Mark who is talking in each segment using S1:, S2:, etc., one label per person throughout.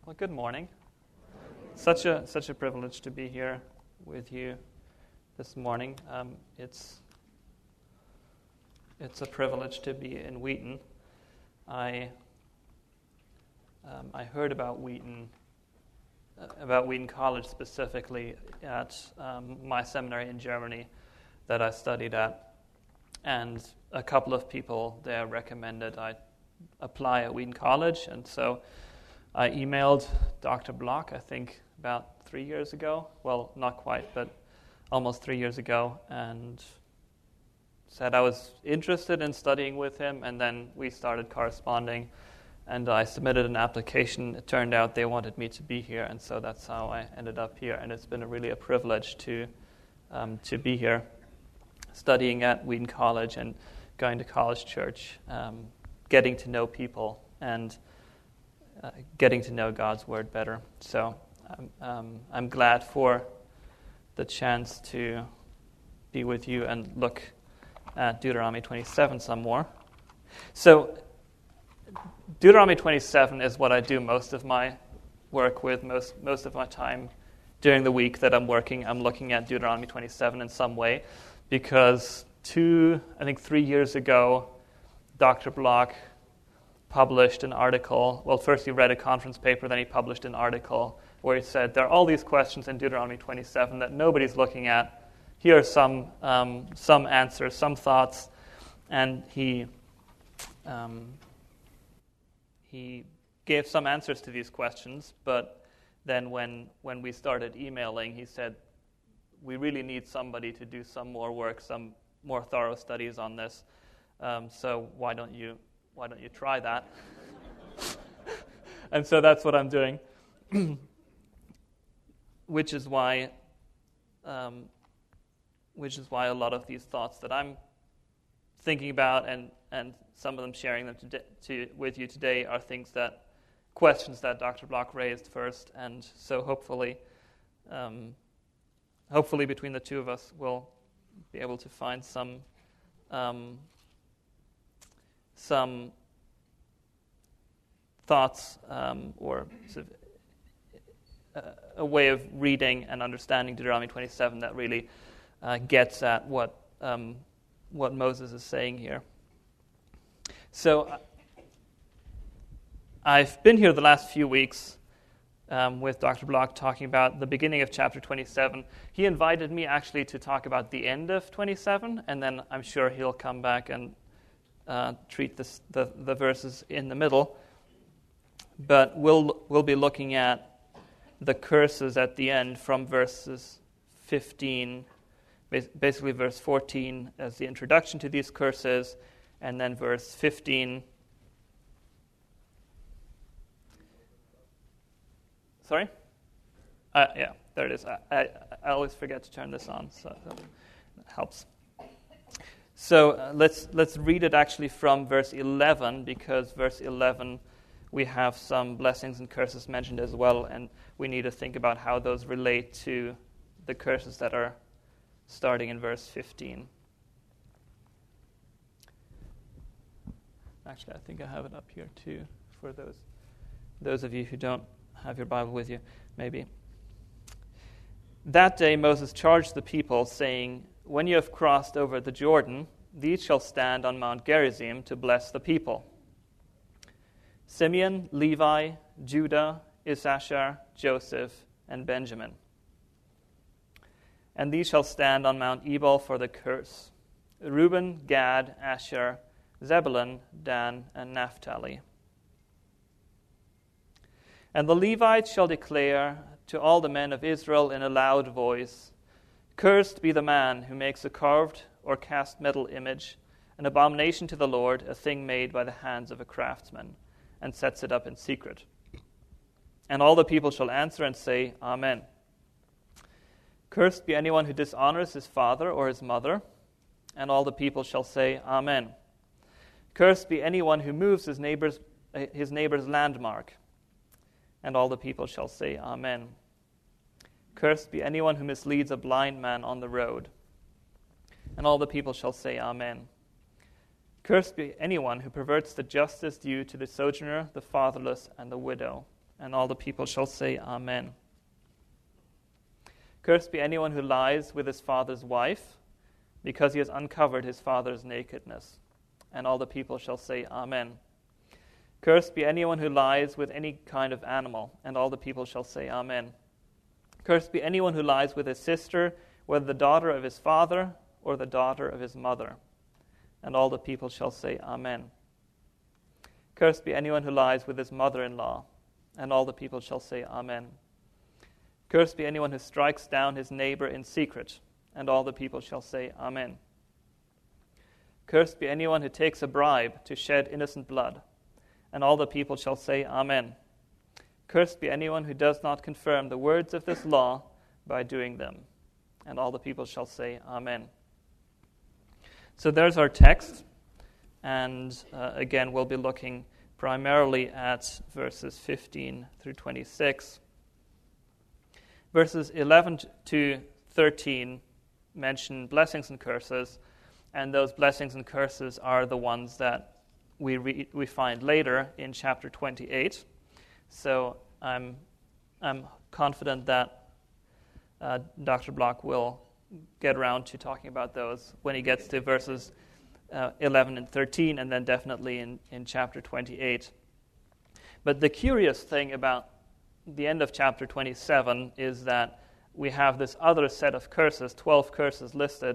S1: Well, good morning. Such a privilege to be here with you this morning. It's a privilege to be in Wheaton. I heard about Wheaton College specifically at my seminary in Germany that I studied at, and a couple of people there recommended I apply at Wheaton College, and so I emailed Dr. Block, I think about 3 years ago. Well, not quite, but almost 3 years ago, and said I was interested in studying with him, and then we started corresponding, and I submitted an application. It turned out they wanted me to be here, and so that's how I ended up here, and it's been really a privilege to be here, studying at Wheaton College and going to College Church, getting to know people, and getting to know God's Word better. So I'm glad for the chance to be with you and look at Deuteronomy 27 some more. So Deuteronomy 27 is what I do most of my work with, most of my time during the week that I'm working. I'm looking at Deuteronomy 27 in some way because 3 years ago, Dr. Block published an article. Well, first he read a conference paper, then he published an article where he said, there are all these questions in Deuteronomy 27 that nobody's looking at. Here are some answers, some thoughts. And he gave some answers to these questions, but then when we started emailing, he said, we really need somebody to do some more work, some more thorough studies on this. So why don't you try that? And so that's what I'm doing, which is why a lot of these thoughts that I'm thinking about and some of them sharing them with you today are questions that Dr. Block raised first, and so hopefully between the two of us we'll be able to find some thoughts or sort of a way of reading and understanding Deuteronomy 27 that really gets at what Moses is saying here. So I've been here the last few weeks with Dr. Block talking about the beginning of chapter 27. He invited me actually to talk about the end of 27, and then I'm sure he'll come back and treat the verses in the middle. But we'll be looking at the curses at the end from verses 15, basically verse 14 as the introduction to these curses, and then verse 15. Sorry? Yeah, there it is. I always forget to turn this on, so that helps. So let's read it actually from verse 11, because verse 11 we have some blessings and curses mentioned as well, and we need to think about how those relate to the curses that are starting in verse 15. Actually, I think I have it up here too for those of you who don't have your Bible with you, maybe. That day Moses charged the people, saying, when you have crossed over the Jordan, these shall stand on Mount Gerizim to bless the people. Simeon, Levi, Judah, Issachar, Joseph, and Benjamin. And these shall stand on Mount Ebal for the curse. Reuben, Gad, Asher, Zebulun, Dan, and Naphtali. And the Levites shall declare to all the men of Israel in a loud voice, cursed be the man who makes a carved or cast metal image, an abomination to the Lord, a thing made by the hands of a craftsman, and sets it up in secret. And all the people shall answer and say, Amen. Cursed be anyone who dishonors his father or his mother, and all the people shall say, Amen. Cursed be anyone who moves his neighbor's landmark, and all the people shall say, Amen. Cursed be anyone who misleads a blind man on the road, and all the people shall say, Amen. Cursed be anyone who perverts the justice due to the sojourner, the fatherless, and the widow, And all the people shall say, Amen. Cursed be anyone who lies with his father's wife, because he has uncovered his father's nakedness. And all the people shall say, Amen. Cursed be anyone who lies with any kind of animal, and all the people shall say, Amen. Cursed be anyone who lies with his sister, whether the daughter of his father or the daughter of his mother. And all the people shall say, Amen. Cursed be anyone who lies with his mother-in-law, and all the people shall say, Amen. Cursed be anyone who strikes down his neighbor in secret, and all the people shall say, Amen. Cursed be anyone who takes a bribe to shed innocent blood, and all the people shall say, Amen. Cursed be anyone who does not confirm the words of this law by doing them, and all the people shall say, Amen. So there's our text, and again, we'll be looking primarily at verses 15 through 26. Verses 11 to 13 mention blessings and curses, and those blessings and curses are the ones that we find later in chapter 28. So I'm confident that Dr. Block will get around to talking about those when he gets to verses 11 and 13, and then definitely in chapter 28. But the curious thing about the end of chapter 27 is that we have this other set of curses, 12 curses listed,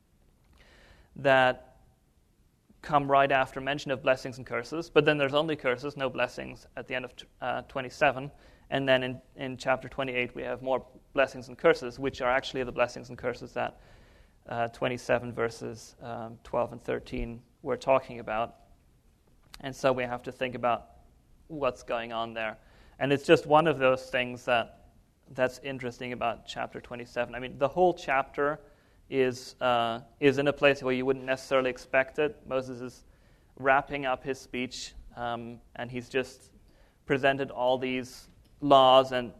S1: that come right after mention of blessings and curses. But then there's only curses, no blessings at the end of 27. And then in chapter 28 we have more blessings and curses, which are actually the blessings and curses that 27 verses 12 and 13 we're talking about. And so we have to think about what's going on there. And it's just one of those things that's interesting about chapter 27. I mean, the whole chapter is in a place where you wouldn't necessarily expect it. Moses is wrapping up his speech, and he's just presented all these laws and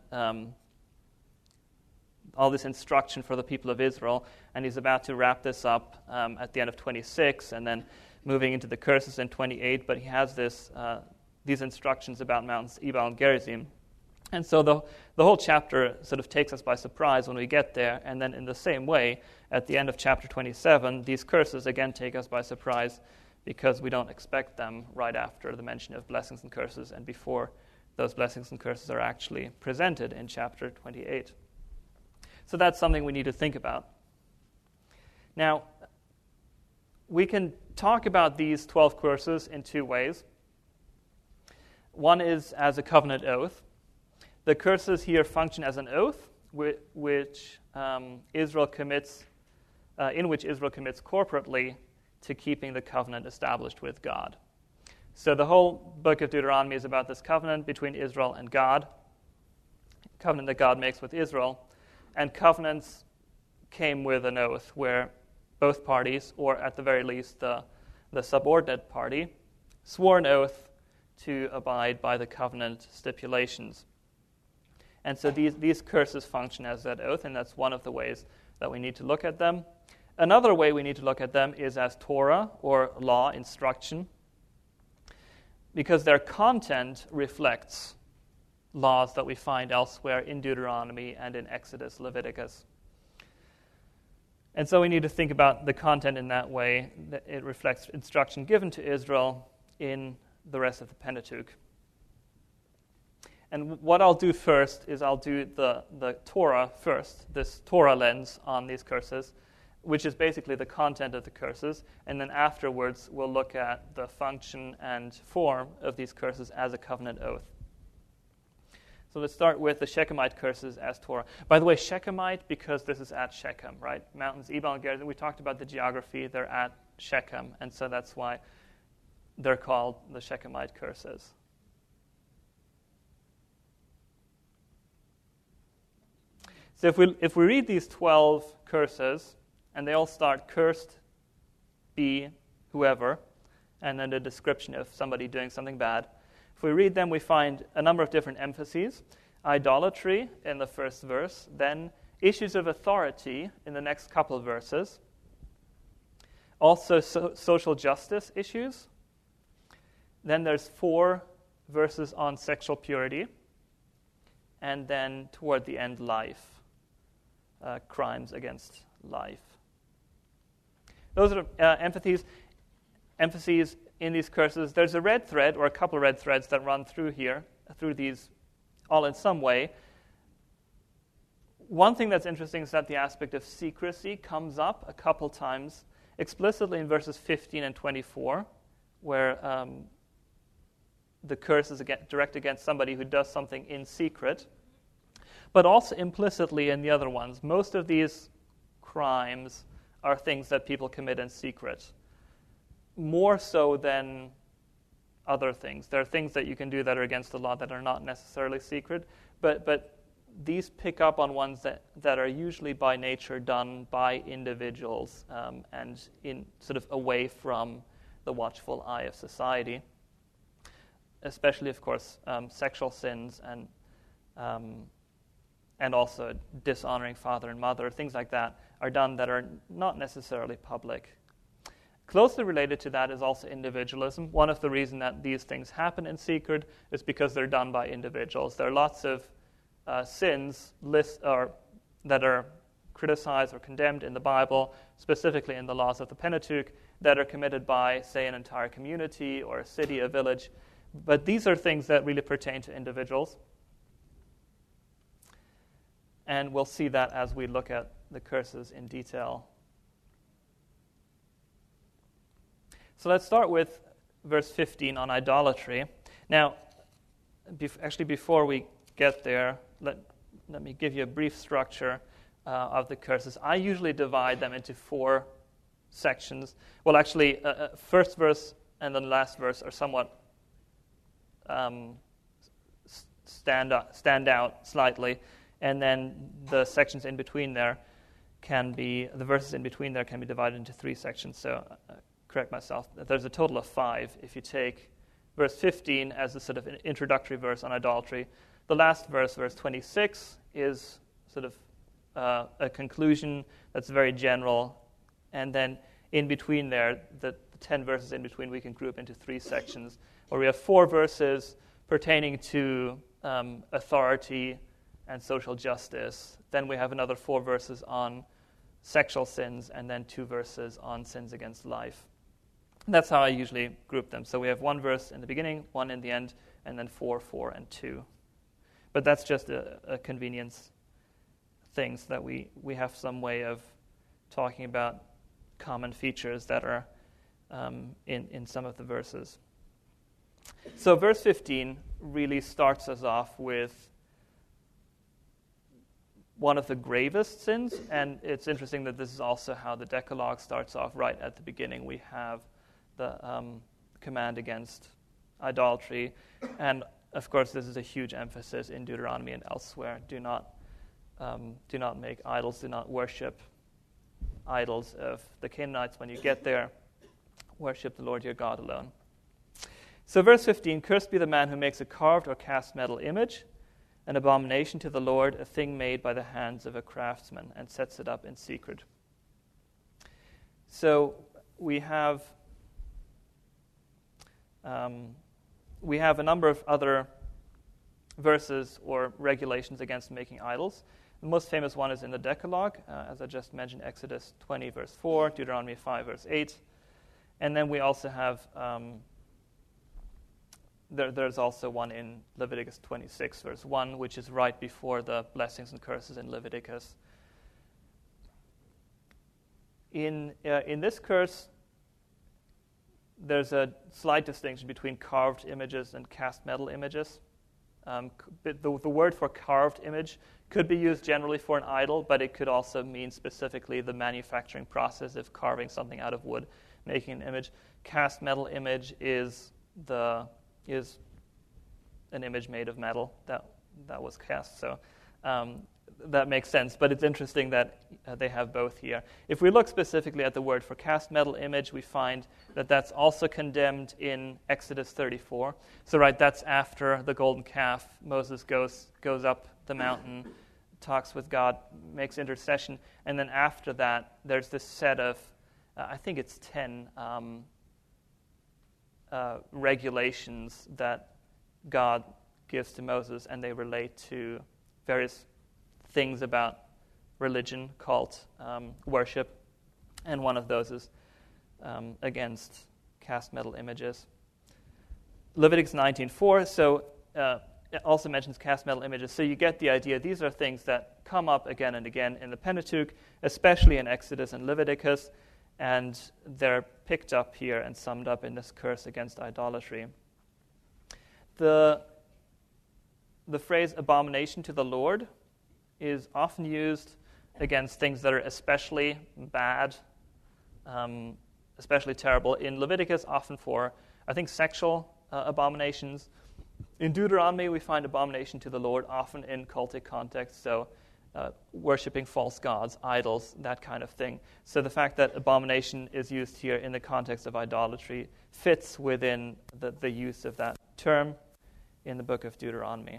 S1: all this instruction for the people of Israel, and he's about to wrap this up at the end of 26, and then moving into the curses in 28. But he has these instructions about mountains Ebal and Gerizim. And so the whole chapter sort of takes us by surprise when we get there, and then in the same way, at the end of chapter 27, these curses again take us by surprise because we don't expect them right after the mention of blessings and curses and before those blessings and curses are actually presented in chapter 28. So that's something we need to think about. Now, we can talk about these 12 curses in two ways. One is as a covenant oath. The curses here function as an oath, which Israel commits corporately to keeping the covenant established with God. So the whole book of Deuteronomy is about this covenant between Israel and God, covenant that God makes with Israel, and covenants came with an oath where both parties, or at the very least the subordinate party, swore an oath to abide by the covenant stipulations. And so these curses function as that oath, and that's one of the ways that we need to look at them. Another way we need to look at them is as Torah, or law, instruction, because their content reflects laws that we find elsewhere in Deuteronomy and in Exodus, Leviticus. And so we need to think about the content in that way, that it reflects instruction given to Israel in the rest of the Pentateuch. And what I'll do first is I'll do the Torah first, this Torah lens on these curses, which is basically the content of the curses, and then afterwards we'll look at the function and form of these curses as a covenant oath. So let's start with the Shechemite curses as Torah. By the way, Shechemite, because this is at Shechem, right? Mountains Ebal and Gerizim, we talked about the geography, they're at Shechem, and so that's why they're called the Shechemite curses. So if we read these 12 curses, and they all start, cursed be whoever, and then a description of somebody doing something bad. If we read them, we find a number of different emphases. Idolatry in the first verse, then issues of authority in the next couple of verses. Also social justice issues. Then there's 4 verses on sexual purity. and then toward the end, life. Crimes against life. Those are emphases in these curses. There's a red thread, or a couple of red threads that run through here, through these, all in some way. One thing that's interesting is that the aspect of secrecy comes up a couple times, explicitly in verses 15 and 24, where the curse is directed against somebody who does something in secret, but also implicitly in the other ones. Most of these crimes are things that people commit in secret, more so than other things. There are things that you can do that are against the law that are not necessarily secret, but these pick up on ones that are usually by nature done by individuals and in sort of away from the watchful eye of society. Especially, of course, sexual sins and also dishonoring father and mother, things like that are done that are not necessarily public. Closely related to that is also individualism. One of the reasons that these things happen in secret is because they're done by individuals. There are lots of sins that are criticized or condemned in the Bible, specifically in the laws of the Pentateuch, that are committed by, say, an entire community or a city, a village. But these are things that really pertain to individuals. And we'll see that as we look at the curses in detail. So let's start with verse 15 on idolatry. Now, before we get there, let me give you a brief structure of the curses. I usually divide them into 4 sections. Well, actually, first verse and then last verse are somewhat stand out slightly, and then the sections in between there the verses in between there can be divided into 3 sections. So, correct myself, there's a total of 5 if you take verse 15 as a sort of an introductory verse on idolatry. The last verse, verse 26, is sort of a conclusion that's very general, and then in between there, the 10 verses in between we can group into 3 sections, where we have 4 verses pertaining to authority and social justice. Then we have another 4 verses on sexual sins, and then 2 verses on sins against life. And that's how I usually group them. So we have 1 verse in the beginning, 1 in the end, and then 4, 4, and 2. But that's just a convenience thing, so that we have some way of talking about common features that are in some of the verses. So verse 15 really starts us off with one of the gravest sins, and it's interesting that this is also how the Decalogue starts off. Right at the beginning, we have the command against idolatry, and of course this is a huge emphasis in Deuteronomy and elsewhere. Do not make idols, do not worship idols of the Canaanites when you get there. Worship the Lord your God alone. So verse 15, cursed be the man who makes a carved or cast metal image, an abomination to the Lord, a thing made by the hands of a craftsman, and sets it up in secret. So we have a number of other verses or regulations against making idols. The most famous one is in the Decalogue, as I just mentioned, Exodus 20, verse 4, Deuteronomy 5, verse 8. And then we also have, there's also one in Leviticus 26, verse 1, which is right before the blessings and curses in Leviticus. In this curse, there's a slight distinction between carved images and cast metal images. The word for carved image could be used generally for an idol, but it could also mean specifically the manufacturing process of carving something out of wood, making an image. Cast metal image is an image made of metal that was cast. So that makes sense, but it's interesting that they have both here. If we look specifically at the word for cast metal image, we find that that's also condemned in Exodus 34. So that's after the golden calf. Moses goes up the mountain, talks with God, makes intercession, and then after that, there's this set of, I think it's 10 regulations that God gives to Moses, and they relate to various things about religion, cult, worship, and one of those is against cast metal images. Leviticus 19:4, so it also mentions cast metal images, so you get the idea. These are things that come up again and again in the Pentateuch, especially in Exodus and Leviticus, and they're picked up here and summed up in this curse against idolatry. The phrase abomination to the Lord is often used against things that are especially bad, especially terrible. In Leviticus, often for, I think, sexual abominations. In Deuteronomy, we find abomination to the Lord often in cultic context, so worshipping false gods, idols, that kind of thing. So the fact that abomination is used here in the context of idolatry fits within the use of that term in the book of Deuteronomy.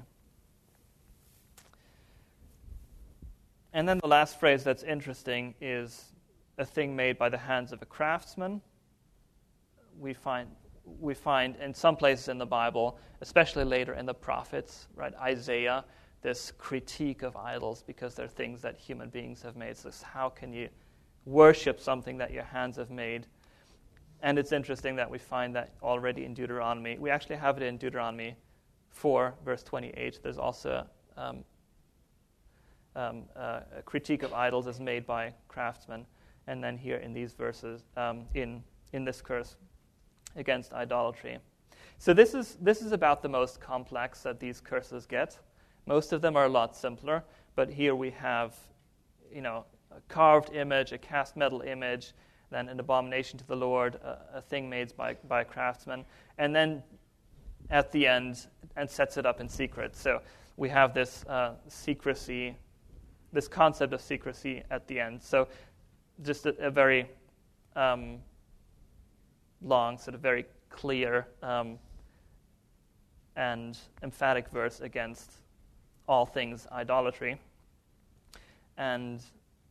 S1: And then the last phrase that's interesting is a thing made by the hands of a craftsman. We find in some places in the Bible, especially later in the prophets, right, Isaiah, this critique of idols because they're things that human beings have made. So how can you worship something that your hands have made? And it's interesting that we find that already in Deuteronomy. We actually have it in Deuteronomy 4, verse 28. There's also a critique of idols as made by craftsmen. And then here in these verses, in this curse against idolatry. So this is about the most complex that these curses get. Most of them are a lot simpler, but here we have, a carved image, a cast metal image, then an abomination to the Lord, a thing made by craftsmen, and then at the end, and sets it up in secret. So we have this secrecy, this concept of secrecy at the end. So just a very long, sort of very clear and emphatic verse against all things idolatry. And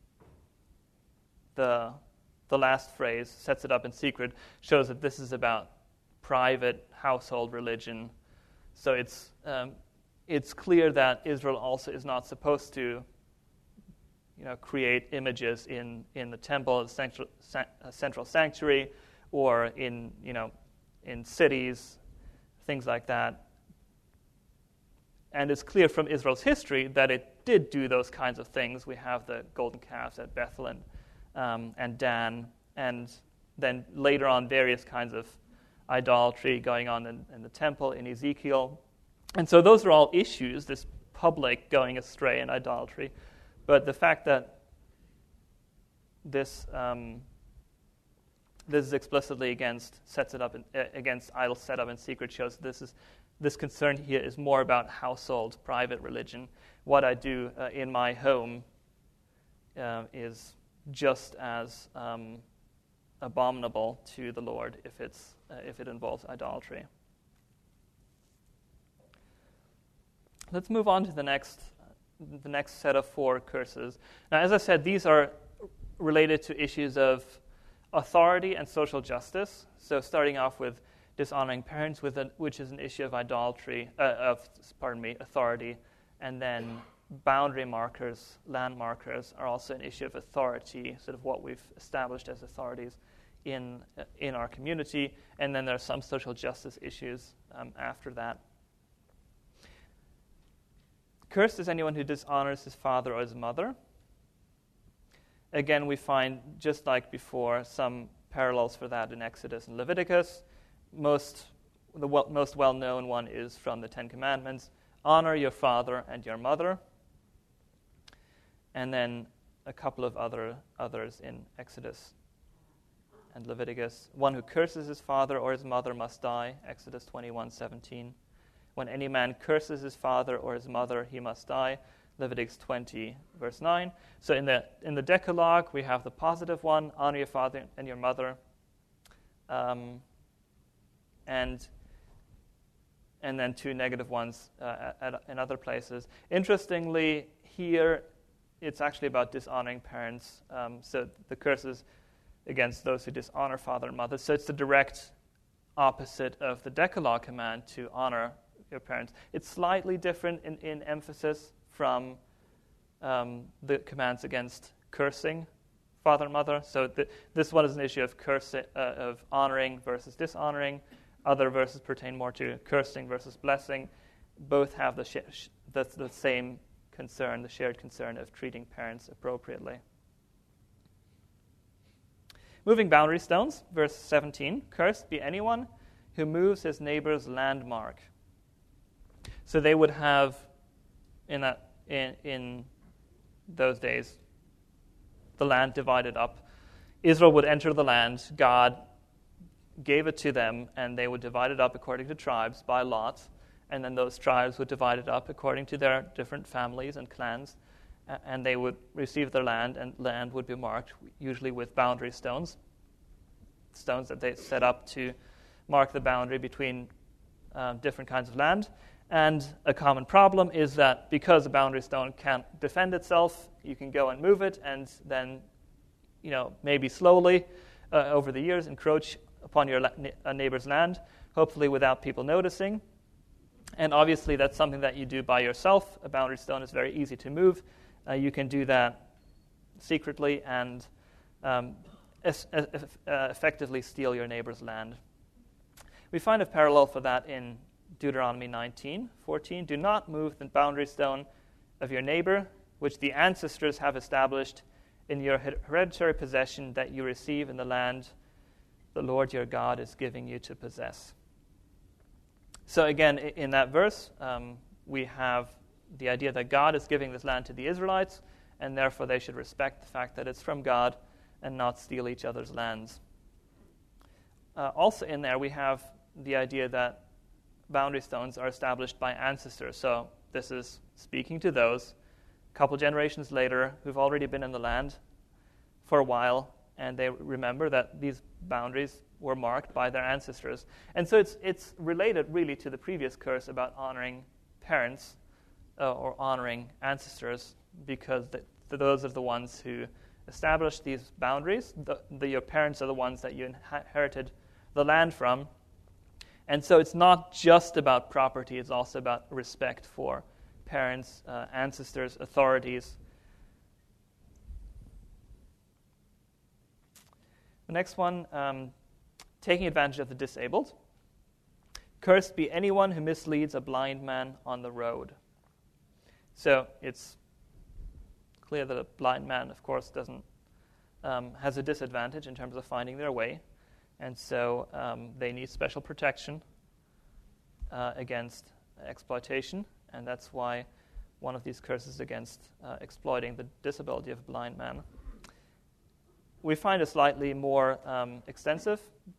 S1: the last phrase, sets it up in secret, shows that this is about private household religion. So it's clear that Israel also is not supposed to create images in the temple, the central sanctuary, or in cities, things like that. And it's clear from Israel's history that it did do those kinds of things. We have the golden calves at Bethel and Dan, and then later on various kinds of idolatry going on in the temple, in Ezekiel. And so those are all issues, this public going astray in idolatry. But the fact that this is explicitly against idols set up in secret shows this concern here is more about household, private religion. What I do in my home is just as abominable to the Lord if it involves idolatry. Let's move on to the next set of 4 curses. Now, as I said, these are related to issues of authority and social justice. So starting off with dishonoring parents, which is an issue of authority, and then boundary markers, land markers, are also an issue of authority, sort of what we've established as authorities in our community. And then there are some social justice issues after that. Cursed is anyone who dishonors his father or his mother. Again, we find, just like before, some parallels for that in Exodus and Leviticus. The most well-known one is from the Ten Commandments. Honor your father and your mother. And then a couple of others in Exodus and Leviticus. One who curses his father or his mother must die, Exodus 21:17. When any man curses his father or his mother, he must die, Leviticus 20, verse 9. So in the Decalogue, we have the positive one, honor your father and your mother. And then 2 negative ones in other places. Interestingly, here it's actually about dishonoring parents. So the curse is against those who dishonor father and mother. So it's the direct opposite of the Decalogue command to honor your parents. It's slightly different in emphasis from the commands against cursing father and mother. So this one is an issue of of honoring versus dishonoring. Other verses pertain more to cursing versus blessing. Both have the same concern, the shared concern of treating parents appropriately. Moving boundary stones, verse 17. Cursed be anyone who moves his neighbor's landmark. So they would have, in those days, the land divided up. Israel would enter the land. God gave it to them, and they would divide it up according to tribes by lot. And then those tribes would divide it up according to their different families and clans. And they would receive their land, and land would be marked, usually with boundary stones that they set up to mark the boundary between different kinds of land. And a common problem is that because a boundary stone can't defend itself, you can go and move it, and then, maybe slowly over the years encroach upon your neighbor's land, hopefully without people noticing. And obviously that's something that you do by yourself. A boundary stone is very easy to move. You can do that secretly and effectively steal your neighbor's land. We find a parallel for that in Deuteronomy 19:14. Do not move the boundary stone of your neighbor, which the ancestors have established in your hereditary possession that you receive in the land the Lord your God is giving you to possess. So again, in that verse, we have the idea that God is giving this land to the Israelites, and therefore they should respect the fact that it's from God and not steal each other's lands. Also in there, we have the idea that boundary stones are established by ancestors. So this is speaking to those a couple generations later who've already been in the land for a while, and they remember that these boundaries were marked by their ancestors. And so it's related really to the previous curse about honoring parents or honoring ancestors, because those are the ones who established these boundaries. Your parents are the ones that you inherited the land from. And so it's not just about property, it's also about respect for parents, ancestors, authorities. The next one, taking advantage of the disabled. Cursed be anyone who misleads a blind man on the road. So it's clear that a blind man, of course, doesn't has a disadvantage in terms of finding their way, and so they need special protection against exploitation, and that's why one of these curses against exploiting the disability of a blind man. We find a slightly more extensive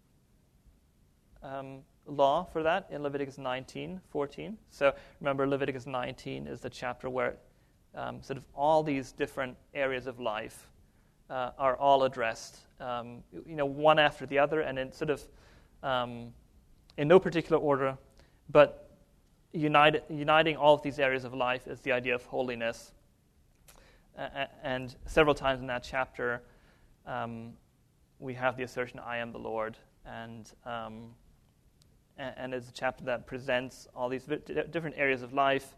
S1: law for that in Leviticus 19:14. So remember, Leviticus 19 is the chapter where sort of all these different areas of life are all addressed, one after the other, and in sort of in no particular order, but uniting all of these areas of life is the idea of holiness. And several times in that chapter, we have the assertion, "I am the Lord," and it's a chapter that presents all these different areas of life,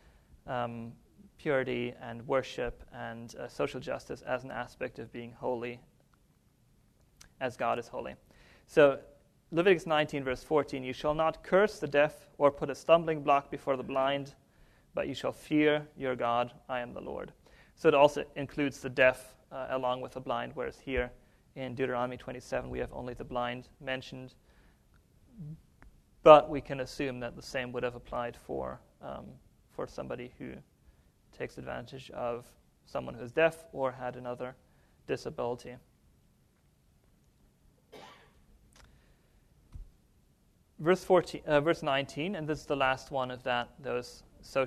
S1: purity and worship and social justice as an aspect of being holy, as God is holy. So Leviticus 19, verse 14, "You shall not curse the deaf or put a stumbling block before the blind, but you shall fear your God, I am the Lord." So it also includes the deaf along with the blind, whereas here in Deuteronomy 27 we have only the blind mentioned. But we can assume that the same would have applied for somebody who takes advantage of someone who's deaf or had another disability. Verse 19, and this is the last one of those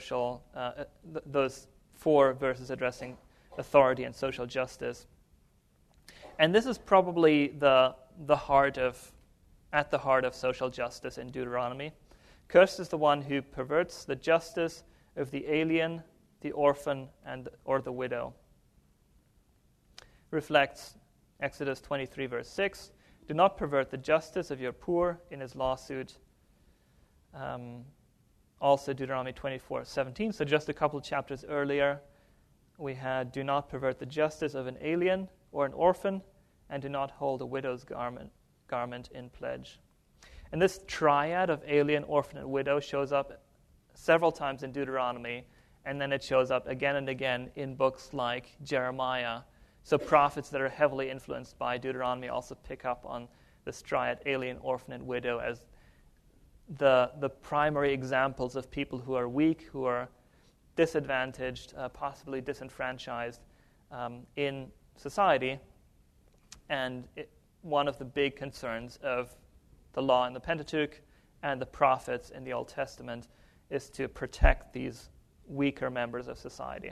S1: four verses addressing authority and social justice. And this is probably at the heart of social justice in Deuteronomy. Cursed is the one who perverts the justice of the alien, the orphan, or the widow. Reflects Exodus 23, verse 6. Do not pervert the justice of your poor in his lawsuit. also Deuteronomy 24:17. So just a couple of chapters earlier, we had, do not pervert the justice of an alien or an orphan, and do not hold a widow's garment in pledge. And this triad of alien, orphan, and widow shows up several times in Deuteronomy, and then it shows up again and again in books like Jeremiah. So prophets that are heavily influenced by Deuteronomy also pick up on this triad, alien, orphan, and widow, as the primary examples of people who are weak, who are disadvantaged, possibly disenfranchised in society. And one of the big concerns of the law in the Pentateuch and the prophets in the Old Testament is to protect these weaker members of society.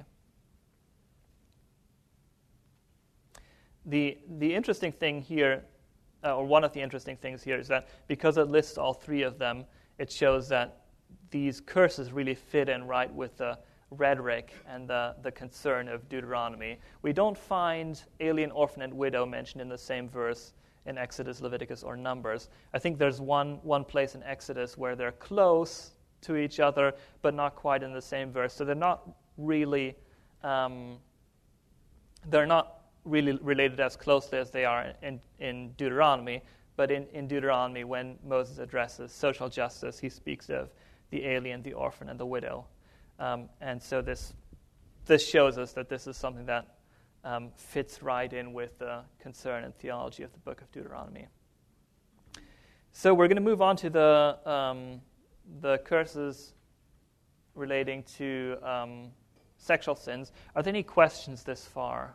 S1: The interesting thing here, or one of the interesting things here, is that because it lists all three of them, it shows that these curses really fit in right with the rhetoric and the concern of Deuteronomy. We don't find alien, orphan, and widow mentioned in the same verse in Exodus, Leviticus, or Numbers. I think there's one place in Exodus where they're close to each other, but not quite in the same verse. So they're not really related as closely as they are in Deuteronomy. But in Deuteronomy, when Moses addresses social justice, he speaks of the alien, the orphan, and the widow. And so this shows us that this is something that fits right in with the concern and theology of the book of Deuteronomy. So we're going to move on to the curses relating to sexual sins. Are there any questions this far?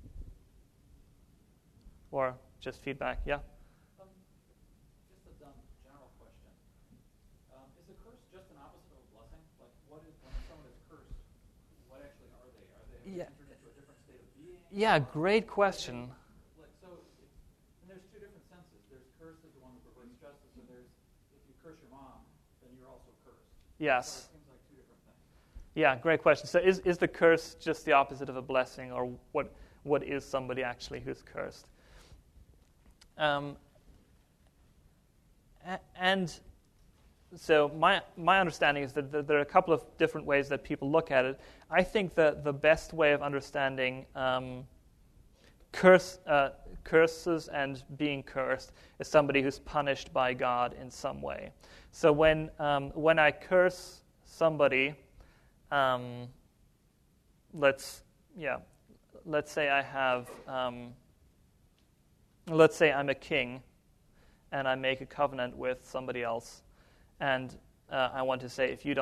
S1: Or just feedback? Yeah?
S2: Just a general question. Is a curse just an opposite of a blessing? Like, what is, when someone is cursed, what actually are they? Are they entered into a different state of being?
S1: Yeah, great question.
S2: And there's two different senses. There's curse is the one that perverts justice, and there's, if you curse your mom, then you're also cursed.
S1: Yes.
S2: So it seems like two different things.
S1: Yeah, great question. So is the curse just the opposite of a blessing, or what is somebody actually who's cursed? And so my understanding is that there are a couple of different ways that people look at it. I think that the best way of understanding curses and being cursed is somebody who's punished by God in some way. So when I curse somebody, let's say I have. Let's say I'm a king, and I make a covenant with somebody else, and I want to say, if you,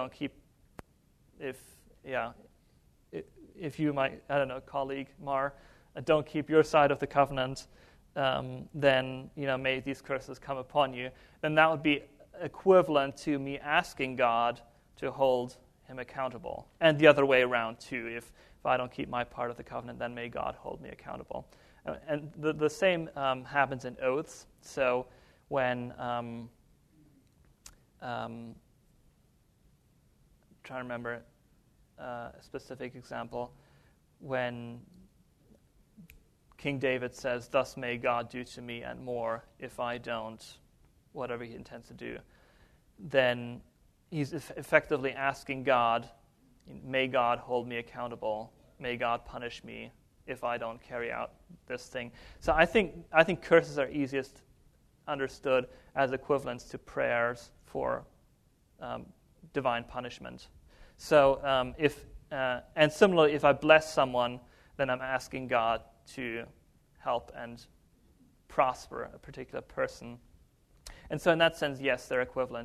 S1: my colleague Mar, don't keep your side of the covenant, then may these curses come upon you. Then that would be equivalent to me asking God to hold him accountable, and the other way around too. If I don't keep my part of the covenant, then may God hold me accountable. And the same happens in oaths. So when trying to remember a specific example, when King David says, "Thus may God do to me and more if I don't," whatever he intends to do, then he's effectively asking God, "May God hold me accountable? May God punish me if I don't carry out this thing." So I think curses are easiest understood as equivalents to prayers for divine punishment. So and similarly, if I bless someone, then I'm asking God to help and prosper a particular person. And so in that sense, yes, they're equivalent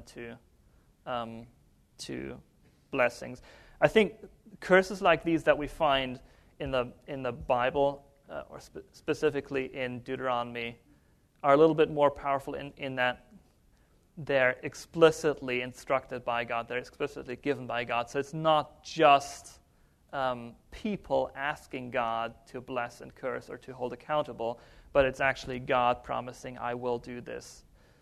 S1: to blessings. I think curses like these that we find in the Bible, or specifically in Deuteronomy, are a little bit more powerful in that they're explicitly instructed by God. They're explicitly given by God. So it's not just people asking God to bless and curse or to hold accountable, but it's actually God promising, "I will do this."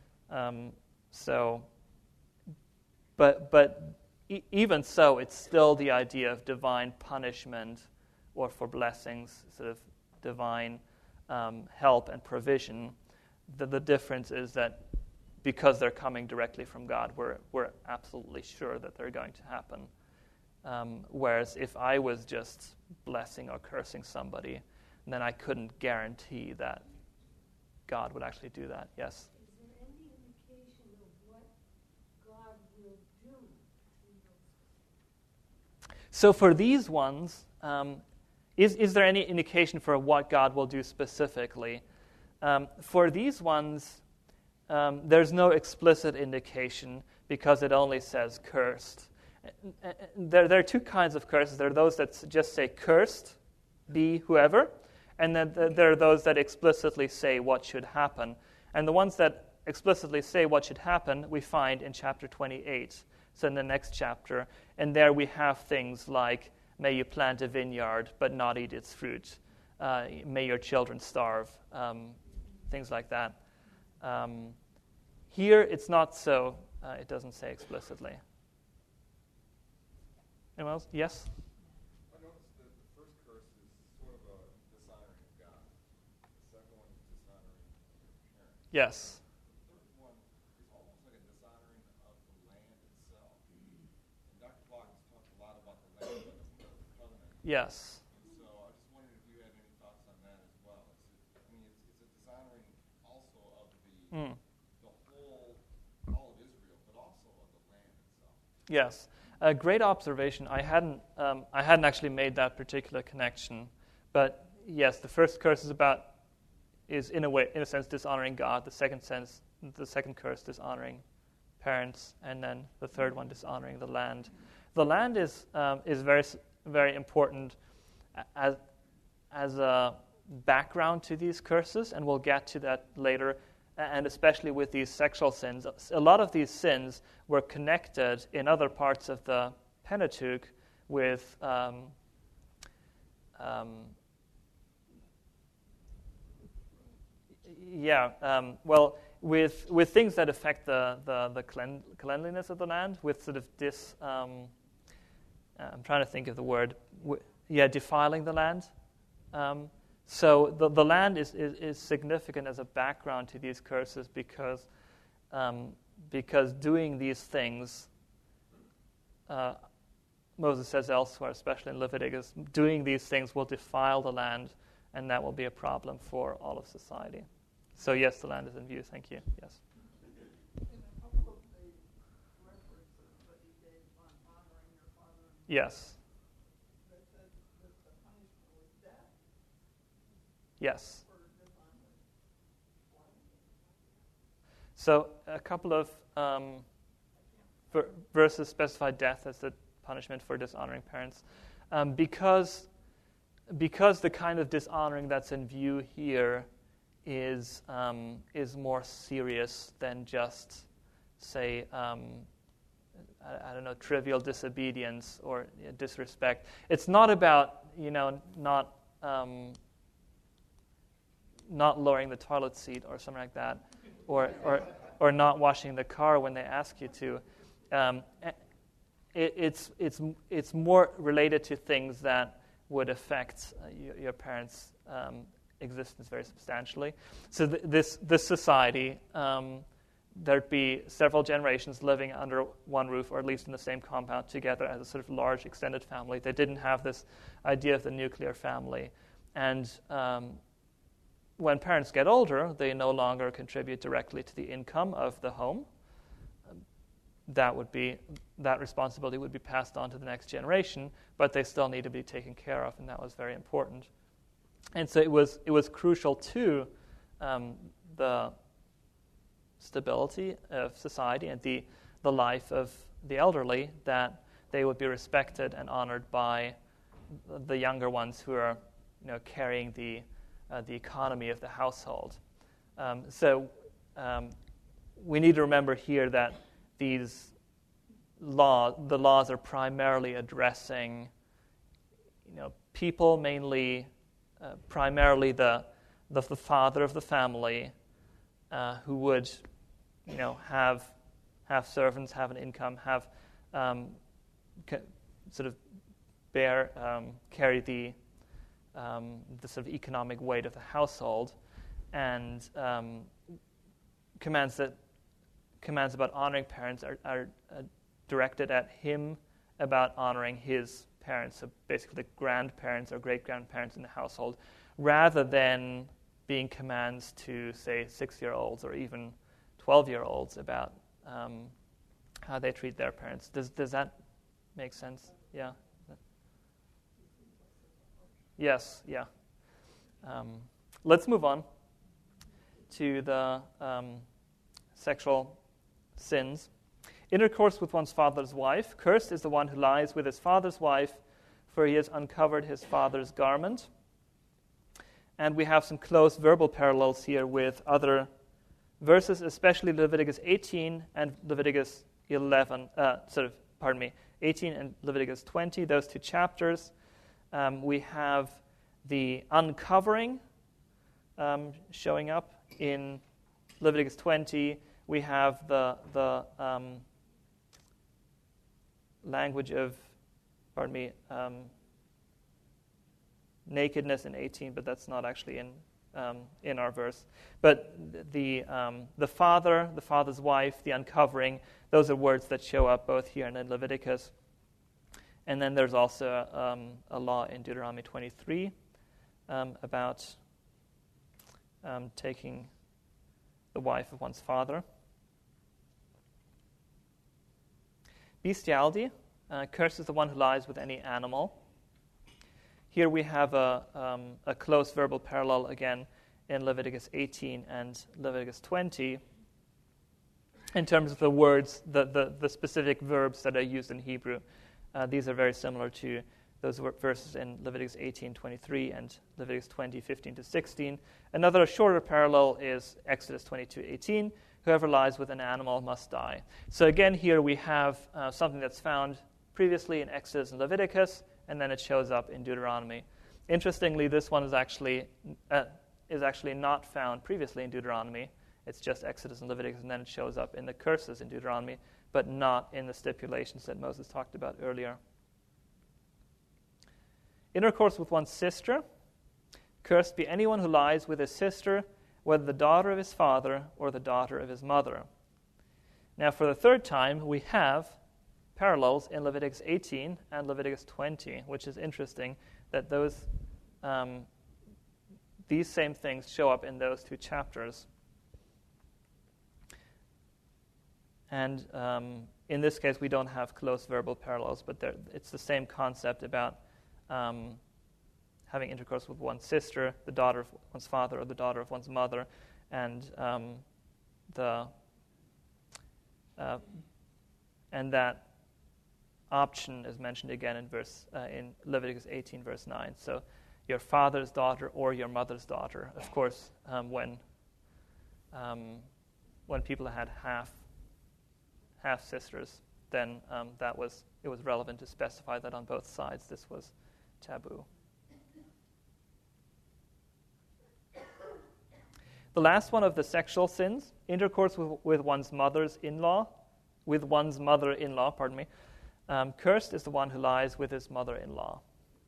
S1: Even so, it's still the idea of divine punishment, or for blessings, sort of divine help and provision. The difference is that because they're coming directly from God. We're absolutely sure that they're going to happen. Whereas if I was just blessing or cursing somebody, then I couldn't guarantee that God would actually do that. Yes?
S3: Is there any indication of what God will do in those?
S1: So for these ones, is there any indication for what God will do specifically? For these ones, there's no explicit indication because it only says cursed. There are two kinds of curses. There are those that just say cursed, be whoever, and then there are those that explicitly say what should happen. And the ones that explicitly say what should happen, we find in chapter 28, so in the next chapter. And there we have things like, may you plant a vineyard but not eat its fruit. May your children starve. Things like that. Here it's not so. It doesn't say explicitly. Anyone else? Yes?
S4: I noticed that the first curse is sort of a dishonoring of God. The second one is dishonoring your parents.
S1: Yes.
S4: The third one is almost like a dishonoring of the land itself. And Dr. Block has talked a lot about the land and the covenant.
S1: Yes.
S4: So I just wondered if you had any thoughts on that as well. It's a dishonoring also of the whole, all of Israel, but also of the land itself.
S1: Yes. A great observation. I hadn't actually made that particular connection, but yes, the first curse is in a sense dishonoring God. The second curse dishonoring parents, and then the third one dishonoring the land. The land is very very important as a background to these curses, and we'll get to that later. And especially with these sexual sins, a lot of these sins were connected in other parts of the Pentateuch with with things that affect the cleanliness of the land, with sort of I'm trying to think of the word, defiling the land. So the land is significant as a background to these curses because doing these things, Moses says elsewhere, especially in Leviticus, doing these things will defile the land, and that will be a problem for all of society. So yes, the land is in view. Thank you. Yes.
S5: In a couple of the references that he gave on honoring your father,
S1: Yes.
S5: they said that the punishment was death
S1: Yes.
S5: for dishonor.
S1: So a couple of verses specify death as the punishment for dishonoring parents, because the kind of dishonoring that's in view here is more serious than just, say, I don't know, trivial disobedience or disrespect. It's not about not lowering the toilet seat or something like that, or not washing the car when they ask you to. It's more related to things that would affect your parents' existence very substantially. So this society, there'd be several generations living under one roof, or at least in the same compound together as a sort of large extended family. They didn't have this idea of the nuclear family. And when parents get older, they no longer contribute directly to the income of the home. That responsibility would be passed on to the next generation, but they still need to be taken care of, and that was very important. And so it was crucial to the stability of society and the life of the elderly that they would be respected and honored by the younger ones who are, carrying the economy of the household. So we need to remember here that the laws are primarily addressing, people, mainly, primarily the father of the family, who would, have servants, have an income, have sort of carry the sort of economic weight of the household, and commands that commands about honoring parents are directed at him about honoring his parents, so basically the grandparents or great-grandparents in the household, rather than being commands to, say, 6-year-olds or even 12-year-olds about how they treat their parents. Does that make sense? Yeah? Yes, yeah. Let's move on to the sexual sins. Intercourse with one's father's wife. Cursed is the one who lies with his father's wife, for he has uncovered his father's garment. And we have some close verbal parallels here with other verses, especially Leviticus 18 and Leviticus 18 and Leviticus 20, those two chapters. We have the uncovering showing up in Leviticus 20. We have the language of, nakedness in 18, but that's not actually in our verse. But the father, the father's wife, the uncovering, those are words that show up both here and in Leviticus. And then there's also a law in Deuteronomy 23 about taking the wife of one's father. Bestiality. Cursed is the one who lies with any animal. Here we have a close verbal parallel again in Leviticus 18 and Leviticus 20 in terms of the words, the specific verbs that are used in Hebrew. These are very similar to those verses in Leviticus 18:23 and Leviticus 20:15-16. Another shorter parallel is Exodus 22:18. Whoever lies with an animal must die. So again, here we have something that's found previously in Exodus and Leviticus, and then it shows up in Deuteronomy. Interestingly, this one is actually not found previously in Deuteronomy. It's just Exodus and Leviticus, and then it shows up in the curses in Deuteronomy, but not in the stipulations that Moses talked about earlier. Intercourse with one's sister. Cursed be anyone who lies with his sister, whether the daughter of his father or the daughter of his mother. Now, for the third time, we have parallels in Leviticus 18 and Leviticus 20, which is interesting that these same things show up in those two chapters. And in this case, we don't have close verbal parallels, but it's the same concept about having intercourse with one's sister, the daughter of one's father, or the daughter of one's mother, and that option is mentioned again in Leviticus 18, verse 9. So your father's daughter or your mother's daughter. Of course, when people had half sisters, then it was relevant to specify that on both sides this was taboo. The last one of the sexual sins, intercourse with one's mother-in-law. Cursed is the one who lies with his mother-in-law.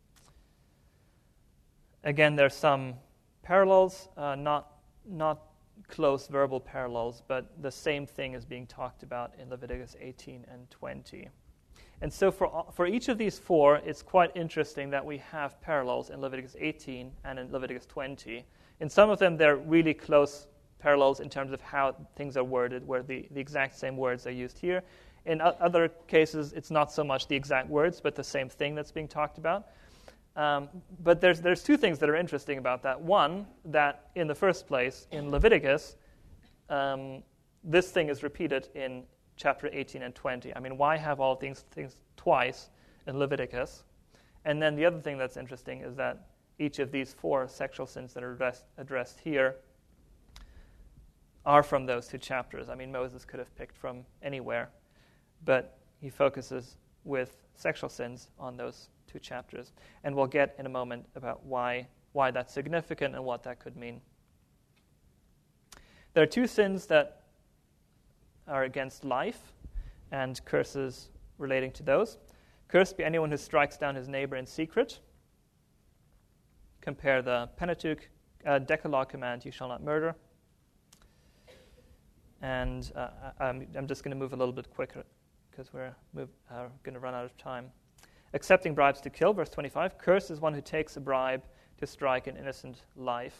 S1: Again, there's some parallels, not close verbal parallels, but the same thing is being talked about in Leviticus 18 and 20. And so for each of these four, it's quite interesting that we have parallels in Leviticus 18 and in Leviticus 20. In some of them, they're really close parallels in terms of how things are worded, where the exact same words are used here. In other cases, it's not so much the exact words, but the same thing that's being talked about. But there's two things that are interesting about that. One, that in the first place, in Leviticus, this thing is repeated in chapter 18 and 20. I mean, why have all these things twice in Leviticus? And then the other thing that's interesting is that each of these four sexual sins that are addressed here are from those two chapters. I mean, Moses could have picked from anywhere, but he focuses with sexual sins on those two chapters. And we'll get in a moment about why that's significant and what that could mean. There are two sins that are against life, and curses relating to those. Cursed be anyone who strikes down his neighbor in secret. Compare the Pentateuch Decalogue command, you shall not murder. And I'm just going to move a little bit quicker because we're going to run out of time. Accepting bribes to kill, verse 25. Cursed is one who takes a bribe to strike an innocent life.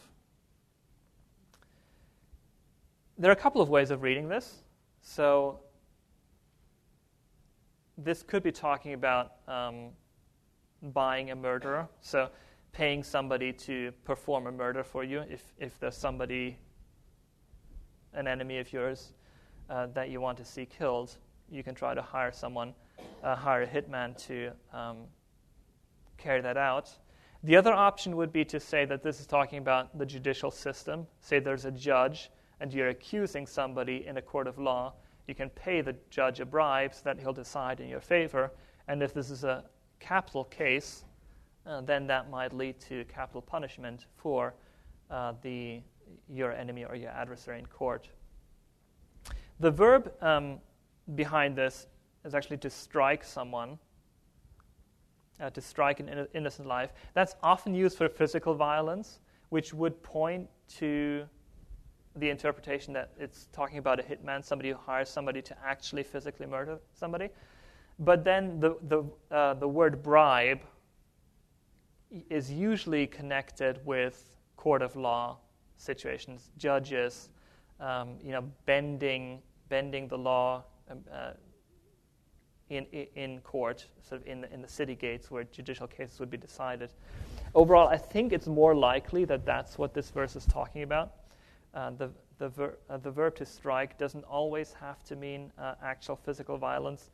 S1: There are a couple of ways of reading this. So this could be talking about buying a murderer. So paying somebody to perform a murder for you if there's somebody, an enemy of yours, that you want to see killed, you can try to hire someone, hire a hitman to carry that out. The other option would be to say that this is talking about the judicial system. Say there's a judge and you're accusing somebody in a court of law. You can pay the judge a bribe so that he'll decide in your favor. And if this is a capital case, then that might lead to capital punishment for your enemy or your adversary in court. The verb behind this is actually to strike someone, to strike an innocent life. That's often used for physical violence, which would point to the interpretation that it's talking about a hitman, somebody who hires somebody to actually physically murder somebody. But then the word bribe is usually connected with court of law situations, judges, bending the law in court, sort of in the city gates where judicial cases would be decided. Overall, I think it's more likely that that's what this verse is talking about. The verb to strike doesn't always have to mean actual physical violence,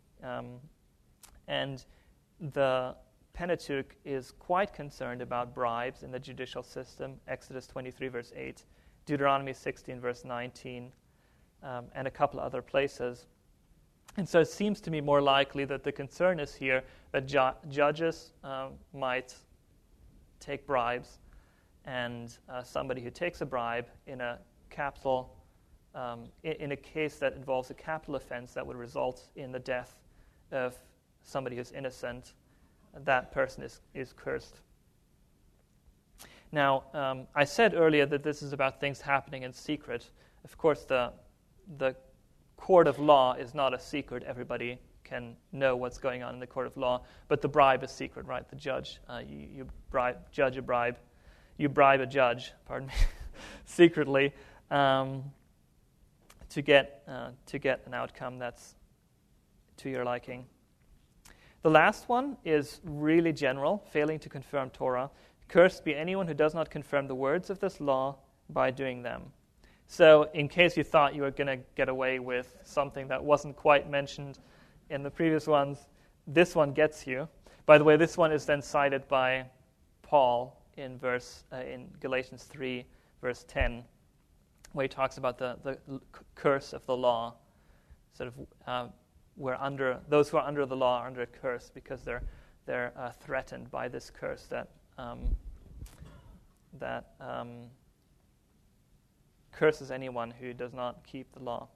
S1: and the Pentateuch is quite concerned about bribes in the judicial system. Exodus 23, verse 8, Deuteronomy 16, verse 19, and a couple other places. And so it seems to me more likely that the concern is here that judges might take bribes, and somebody who takes a bribe in a capital, in a case that involves a capital offense that would result in the death of somebody who's innocent, that person is cursed. Now, I said earlier that this is about things happening in secret. Of course, the court of law is not a secret. Everybody can know what's going on in the court of law, but the bribe is secret, right? The judge, you bribe a judge, secretly to get an outcome that's to your liking. The last one is really general, failing to confirm Torah. Cursed be anyone who does not confirm the words of this law by doing them. So in case you thought you were going to get away with something that wasn't quite mentioned in the previous ones, this one gets you. By the way, this one is then cited by Paul in Galatians 3, verse 10, where he talks about the curse of the law. Sort of, those who are under the law are under a curse because they're threatened by this curse that curses anyone who does not keep the law.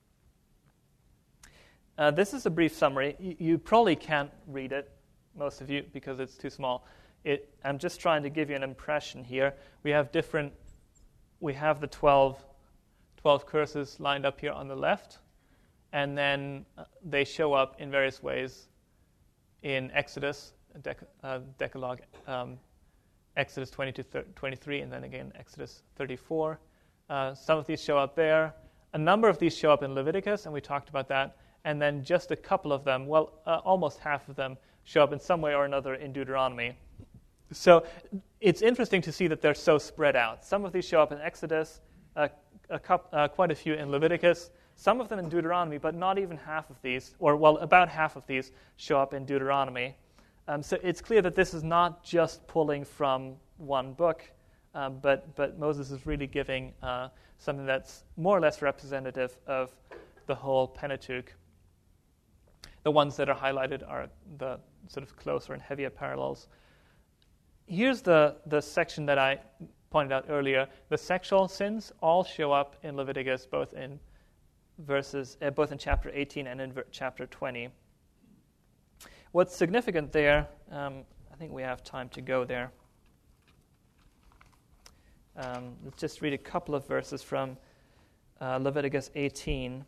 S1: This is a brief summary. You probably can't read it, most of you, because it's too small. I'm just trying to give you an impression here. We have the 12 curses lined up here on the left, and then they show up in various ways in Exodus, Decalogue, Exodus 20-23, and then again Exodus 34. Some of these show up there. A number of these show up in Leviticus, and we talked about that. And then just a couple of them, almost half of them, show up in some way or another in Deuteronomy. So it's interesting to see that they're so spread out. Some of these show up in Exodus, quite a few in Leviticus, some of them in Deuteronomy, but not even half of these, about half of these show up in Deuteronomy. So it's clear that this is not just pulling from one book, but Moses is really giving something that's more or less representative of the whole Pentateuch. The ones that are highlighted are the sort of closer and heavier parallels. Here's the section that I pointed out earlier. The sexual sins all show up in Leviticus, both in chapter 18 and in chapter 20. What's significant there, I think we have time to go there. Let's just read a couple of verses from Leviticus 18.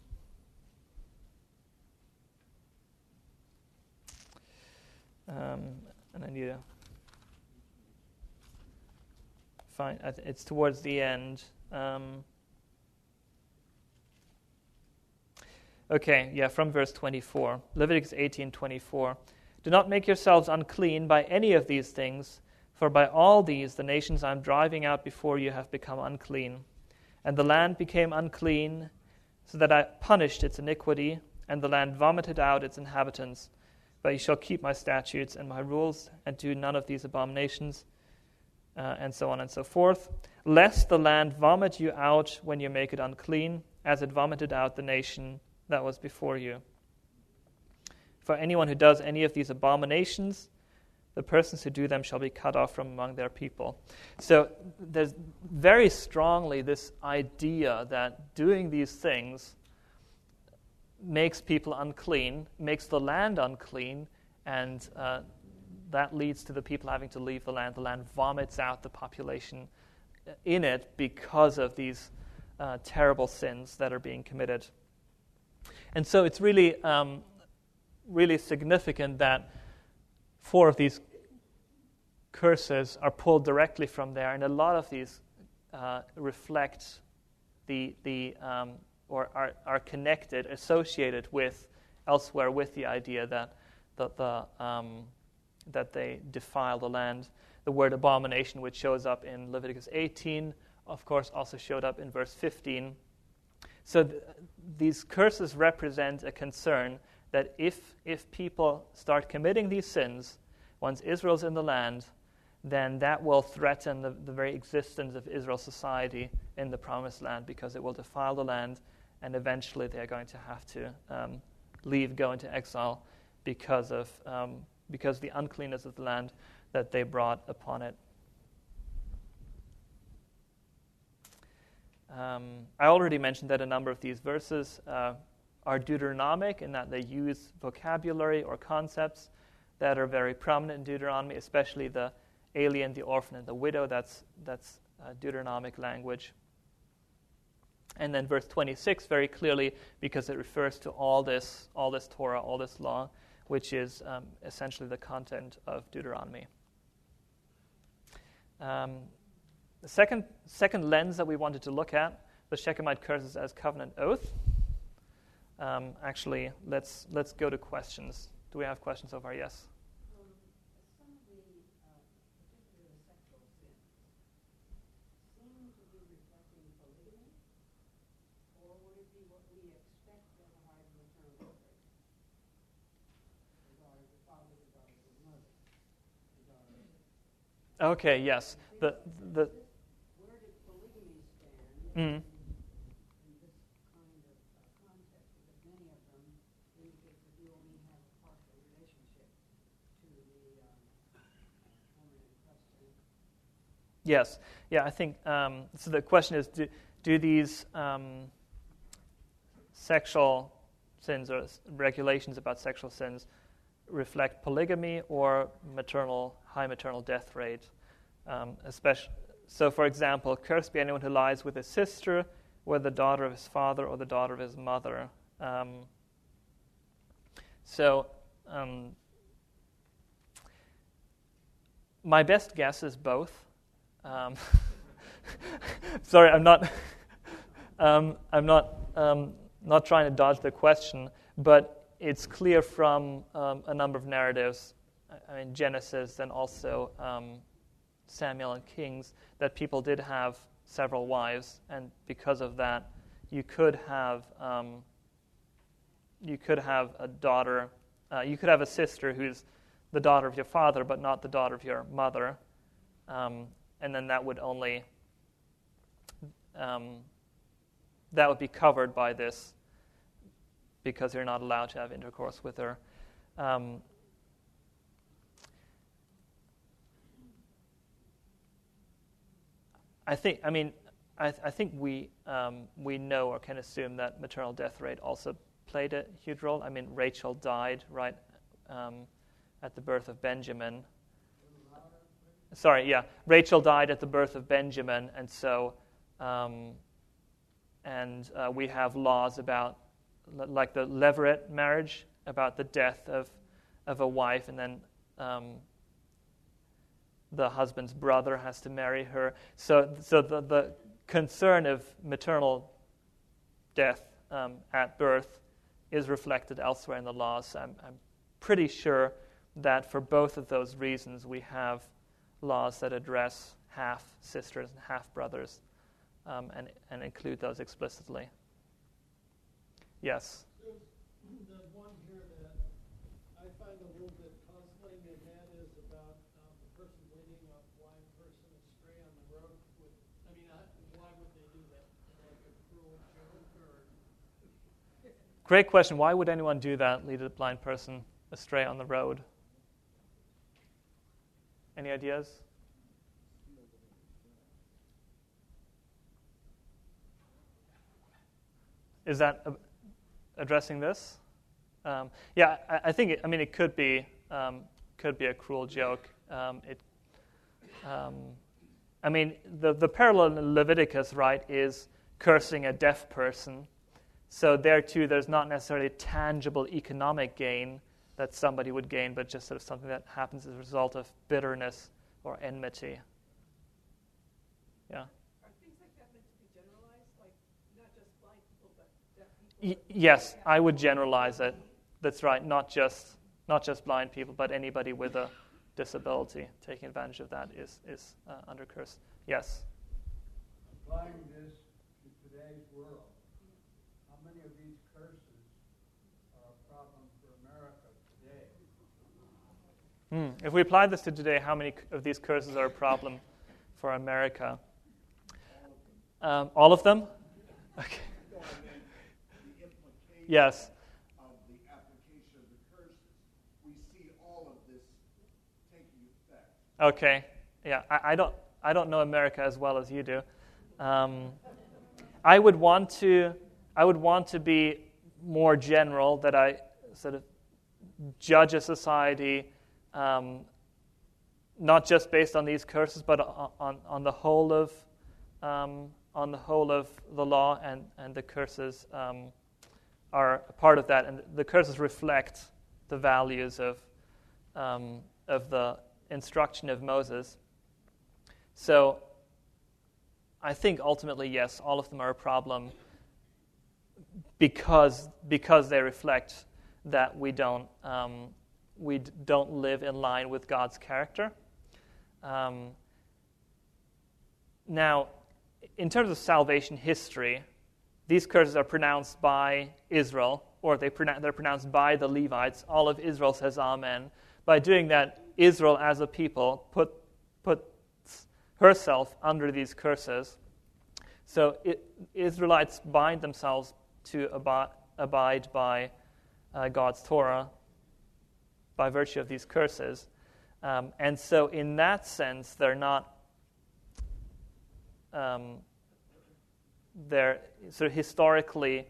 S1: And I need to find, it's towards the end. From verse 24. Leviticus 18:24. Do not make yourselves unclean by any of these things, for by all these the nations I am driving out before you have become unclean. And the land became unclean, so that I punished its iniquity, and the land vomited out its inhabitants. But you shall keep my statutes and my rules, and do none of these abominations, and so on and so forth, lest the land vomit you out when you make it unclean, as it vomited out the nation that was before you. For anyone who does any of these abominations, the persons who do them shall be cut off from among their people. So there's very strongly this idea that doing these things makes people unclean, makes the land unclean, and that leads to the people having to leave the land. The land vomits out the population in it because of these terrible sins that are being committed. And so it's really, really significant that 4 of these curses are pulled directly from there, and a lot of these reflect or are connected, associated with elsewhere with the idea that they defile the land. The word abomination, which shows up in Leviticus 18, of course, also showed up in verse 15. So these curses represent a concern that if people start committing these sins, once Israel's in the land, then that will threaten the very existence of Israel's society in the Promised Land, because it will defile the land, and eventually they're going to have to go into exile because of the uncleanness of the land that they brought upon it. I already mentioned that a number of these verses are Deuteronomic in that they use vocabulary or concepts that are very prominent in Deuteronomy, especially the alien, the orphan, and the widow. That's Deuteronomic language. And then verse 26 very clearly, because it refers to all this Torah, all this law, which is essentially the content of Deuteronomy. The second lens that we wanted to look at, the Shechemite curses as covenant oath. Actually, let's go to questions. Do we have questions so far? Yes.
S3: Some of the particular sexual sins seem to be reflecting polygamy, or would it be what we expect of a high maternal death rate? The daughter, the father, the daughter, the mother, the daughter.
S1: Okay. Yes. The
S3: Where did polygamy stand?
S1: mm,
S3: In this kind of context, because many of them indicate that you only have a partial relationship to the woman in question.
S1: yes. Yeah. I think so. The question is: do these sexual sins or regulations about sexual sins reflect polygamy or high maternal death rate? So, for example, cursed be anyone who lies with his sister, whether the daughter of his father or the daughter of his mother. My best guess is both. Sorry, I'm not trying to dodge the question, but it's clear from a number of narratives, Genesis and also Samuel and Kings, that people did have several wives, and because of that, you could have a daughter, you could have a sister who's the daughter of your father, but not the daughter of your mother, and then that would only that would be covered by this, because you're not allowed to have intercourse with her. I think we know or can assume that maternal death rate also played a huge role. Rachel died right at the birth of Benjamin. Rachel died at the birth of Benjamin, and so we have laws about, like the levirate marriage, about the death of a wife, and then the husband's brother has to marry her. So the concern of maternal death at birth is reflected elsewhere in the laws. I'm pretty sure that for both of those reasons we have laws that address half sisters and half brothers and include those explicitly. Yes?
S6: There's the one here that I find a little bit puzzling, and that is about the person leading a blind person astray on the road. Why would they do that? Like a cruel joke, or?
S1: Great question. Why would anyone do that, lead a blind person astray on the road? Any ideas? Is that addressing this? I think it could be a cruel joke. The parallel in Leviticus, right, is cursing a deaf person. So there too, there's not necessarily tangible economic gain that somebody would gain, but just sort of something that happens as a result of bitterness or enmity. Yeah.
S5: Are things like that meant to be generalized, like not just blind people, but deaf people?
S1: Yes, I would generalize it. That's right. Not just blind people, but anybody with a disability taking advantage of that is under curse. Yes.
S7: Applying this to today's world, how many of these curses are a problem for America today?
S1: If we apply this to today, how many of these curses are a problem for America? All of them? Okay.
S4: The implication
S1: Yes.
S4: of the application of the curses, we see all of this taking effect.
S1: Okay. Yeah, I don't know America as well as you do. I would want to be more general, that I sort of judge a society not just based on these curses, but on the whole of the law, and the curses are a part of that, and the curses reflect the values of the instruction of Moses. So I think ultimately, yes, all of them are a problem because they reflect that we don't live in line with God's character. Now, in terms of salvation history, these curses are pronounced by Israel, or they're pronounced by the Levites. All of Israel says Amen. By doing that, Israel as a people puts herself under these curses. So Israelites bind themselves to abide by God's Torah by virtue of these curses. And so in that sense, they're not they're sort of historically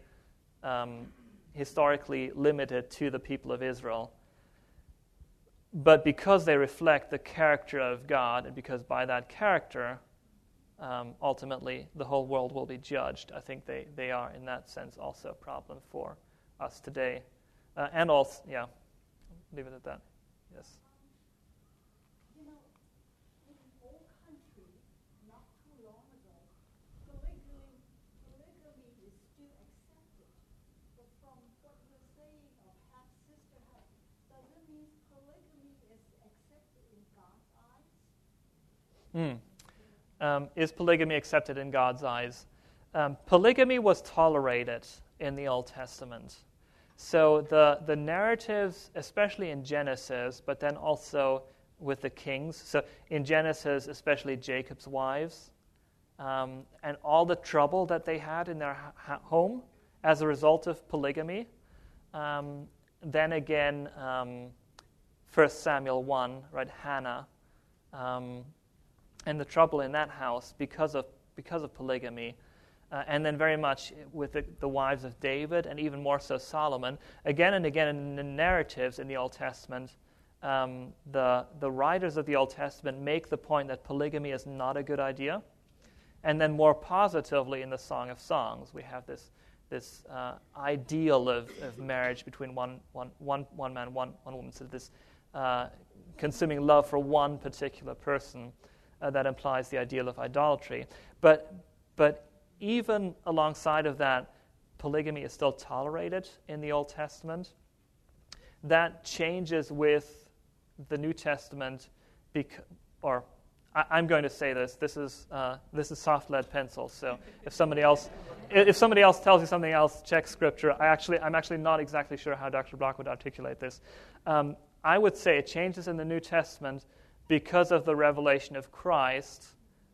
S1: limited to the people of Israel. But because they reflect the character of God, and because by that character, ultimately the whole world will be judged, I think they are, in that sense, also a problem for us today. And also, yeah, leave it at that. Yes.
S3: In all countries, not too long ago, polygamy is still accepted. But from what you're saying of half-sister, does it mean polygamy is accepted in God's eyes?
S1: Is polygamy accepted in God's eyes? Polygamy was tolerated in the Old Testament. So the narratives, especially in Genesis, but then also with the kings, so in Genesis, especially Jacob's wives, and all the trouble that they had in their home as a result of polygamy. Then again, 1 Samuel 1, right, Hannah, and the trouble in that house because of polygamy. And then very much with the wives of David, and even more so Solomon. Again and again in the narratives in the Old Testament, the writers of the Old Testament make the point that polygamy is not a good idea, And then more positively in the Song of Songs, we have this ideal of marriage between one man, one woman. So this consuming love for one particular person that implies the ideal of idolatry. But even alongside of that, polygamy is still tolerated in the Old Testament. That changes with the New Testament, I'm going to say this. This is soft lead pencil. So if somebody else tells you something else, check Scripture. I'm actually not exactly sure how Dr. Block would articulate this. I would say it changes in the New Testament because of the revelation of Christ.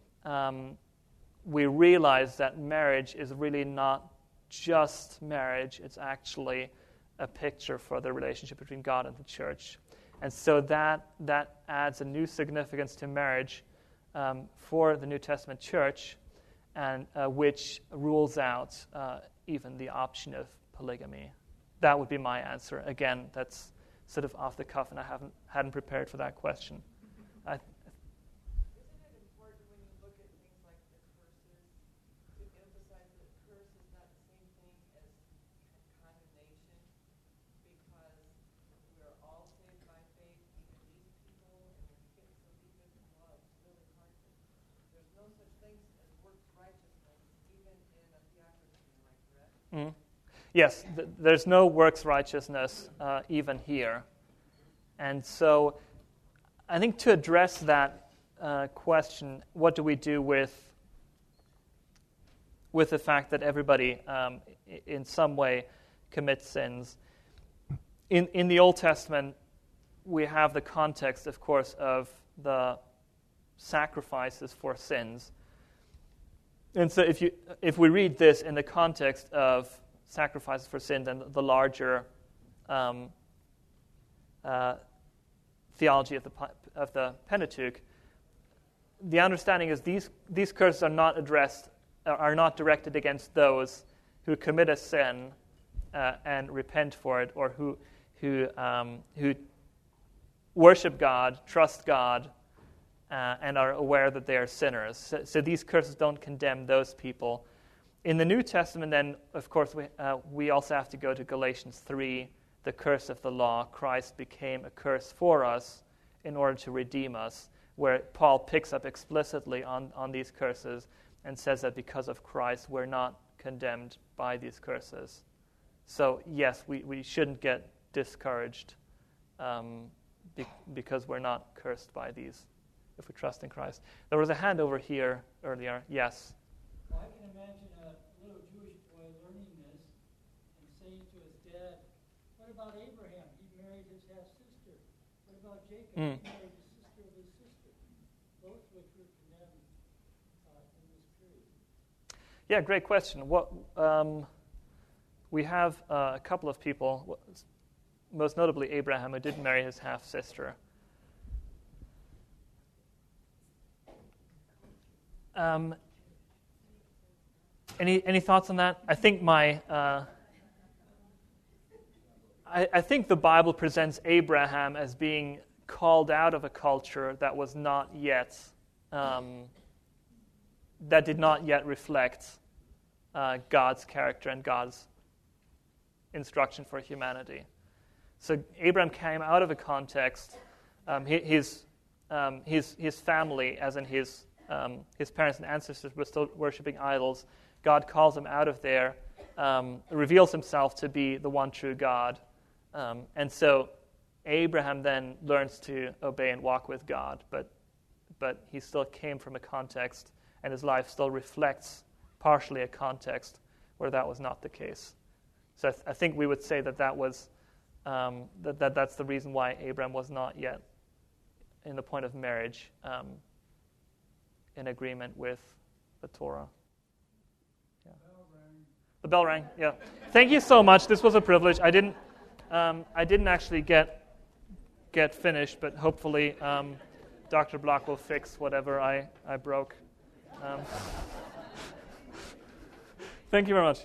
S1: We realize that marriage is really not just marriage. It's actually a picture for the relationship between God and the church. And so that adds a new significance to marriage for the New Testament church, and which rules out even the option of polygamy. That would be my answer. Again, that's sort of off the cuff, and I hadn't prepared for that question.
S5: Isn't it important when you look at things like the curses to emphasize that curse is not the same thing as condemnation, because we are all saved by faith, even these people, and there's kids, so even well, it's really hard to. There's no such thing as works righteousness, even in a theocracy, am I correct?
S1: Mm-hmm. Yes, there's no works righteousness even here. And so I think to address that question, what do we do with the fact that everybody in some way commits sins? In the Old Testament, we have the context, of course, of the sacrifices for sins. And so if we read this in the context of sacrifices for sin, then the larger theology of the Pentateuch, the understanding is these curses are not directed against those who commit a sin and repent for it, or who worship God, trust God, and are aware that they are sinners. So these curses don't condemn those people. In the New Testament, then, of course, we also have to go to Galatians 3, the curse of the law. Christ became a curse for us in order to redeem us, where Paul picks up explicitly on these curses and says that because of Christ, we're not condemned by these curses. So, yes, we shouldn't get discouraged because we're not cursed by these if we trust in Christ. There was a hand over here earlier. Yes?
S8: Well, I can imagine a little Jewish boy learning this and saying to his dad, what about Abraham? He married his half-sister. What about Jacob? He married the sister of his sister. Both which were condemned in this period.
S1: Yeah, great question. We have a couple of people, most notably Abraham, who did marry his half-sister. Any thoughts on that? I think I think the Bible presents Abraham as being called out of a culture that was not yet that did not yet reflect God's character and God's instruction for humanity. So Abraham came out of a context. His family, as in his parents and ancestors, were still worshiping idols. God calls him out of there, reveals himself to be the one true God. And so Abraham then learns to obey and walk with God, but he still came from a context, and his life still reflects partially a context where that was not the case. So I think we would say that was that's the reason why Abraham was not yet in the point of marriage in agreement with the Torah. Yeah. The bell rang. Yeah. Thank you so much. This was a privilege. I didn't actually get finished, but hopefully Dr. Block will fix whatever I broke. Thank you very much.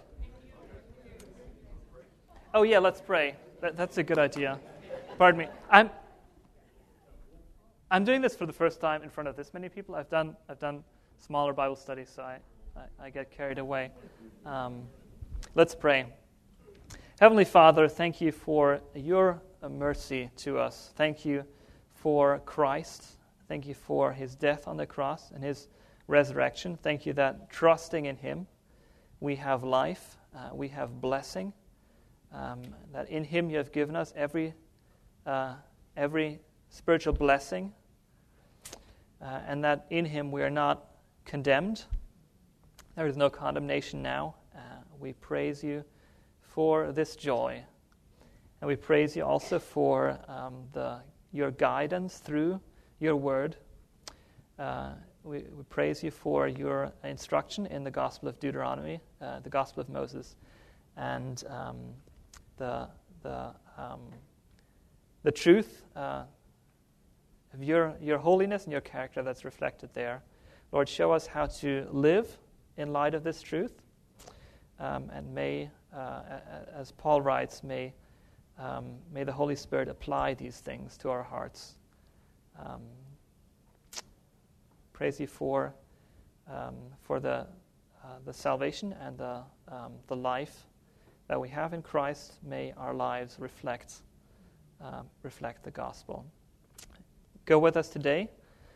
S1: Oh yeah, let's pray. That's a good idea. Pardon me. I'm doing this for the first time in front of this many people. I've done smaller Bible studies, so I get carried away. Let's pray. Heavenly Father, thank you for your mercy to us. Thank you for Christ. Thank you for his death on the cross and his resurrection. Thank you that trusting in him, we have life, we have blessing, that in him you have given us every spiritual blessing, and that in him we are not condemned. There is no condemnation now. We praise you for this joy. And we praise you also for your guidance through your word. We praise you for your instruction in the Gospel of Deuteronomy, the Gospel of Moses, and the truth of your holiness and your character that's reflected there. Lord, show us how to live in light of this truth, and may, as Paul writes, may the Holy Spirit apply these things to our hearts. Praise you for the salvation and the life that we have in Christ. May our lives reflect the gospel. Go with us today.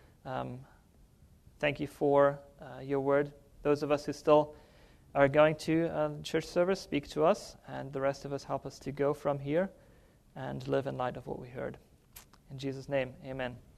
S1: Thank you for your word. Those of us who still are going to church service, speak to us, and the rest of us help us to go from here and live in light of what we heard. In Jesus' name, amen.